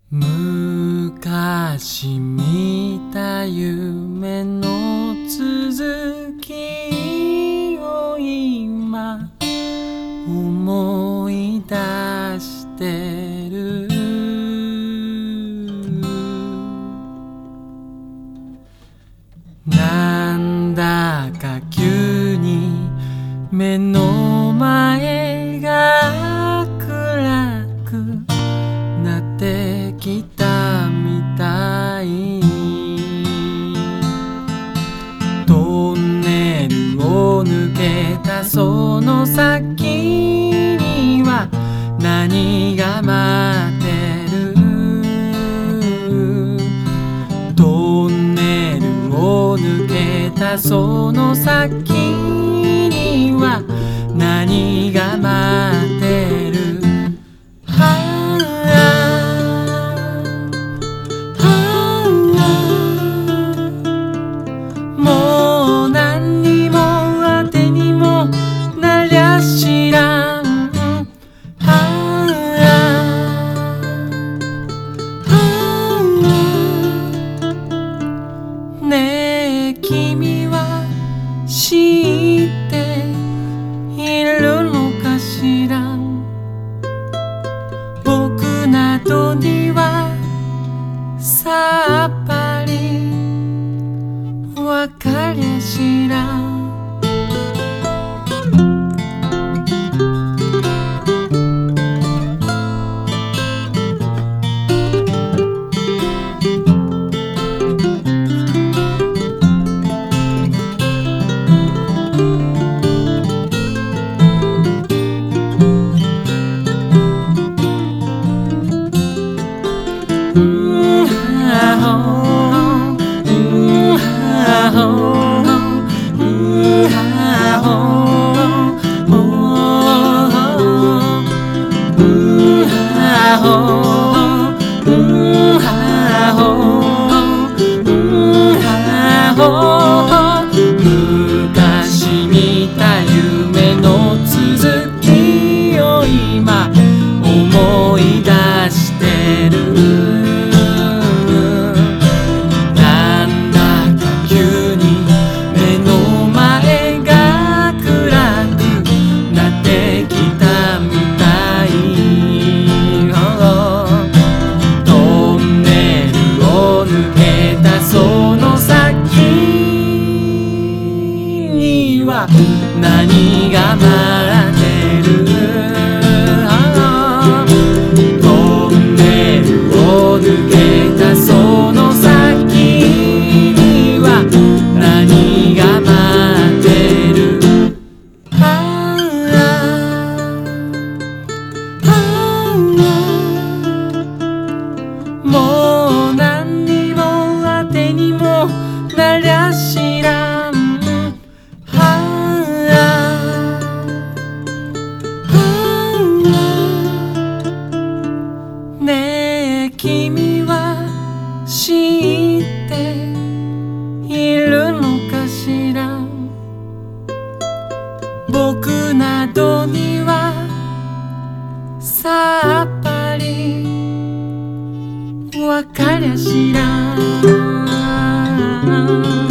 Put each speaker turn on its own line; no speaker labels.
昔見た夢の続きを今思い出してる。なんだか急に目の前が暗くなってきたみたい。トンネルを抜けたその先には何が待ってる。トンネルを抜けたその先には何が待ってる。もう何にも当てにもなりゃ知らん。ねえ君は知っているのかしら。僕などにはさっぱりわかりゃしらん。昔見た夢の続きを今思い出してる。なんだか急に目の前が暗くなってきたみたい。トンネルを抜けたその先には何が待ってる。トンネルを抜けたその先には何が待ってる。もう何にも当てにもなりゃ知らん。ねえ君は知っているのかしら。僕などにはさっぱりわかりゃしらん。